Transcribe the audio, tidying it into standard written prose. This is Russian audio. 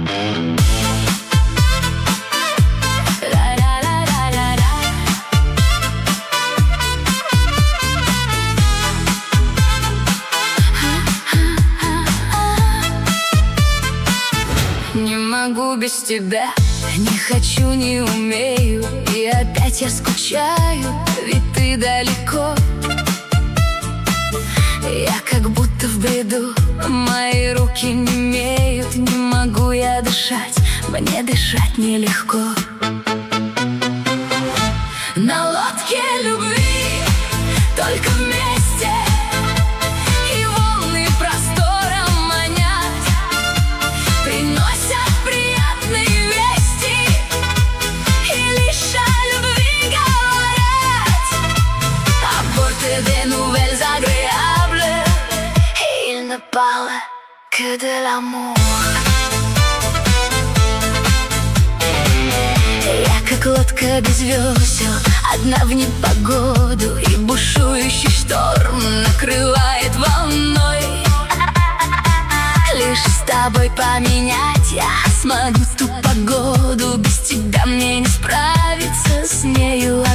Не могу без тебя, не хочу, не умею, и опять я скучаю, ведь ты далеко. Я как будто в бреду, мои руки немеют, не могу я дышать, мне дышать нелегко. На лодке любви только вместе, и волны простором манят, приносят приятные вести, и лишь о любви говорят. А борте de nouvelles agréables, il ne parle que de l'amour. Я как лодка без весел, одна в непогоду, и бушующий шторм накрывает волной. Лишь с тобой поменять я смогу ту погоду, без тебя мне не справиться с нею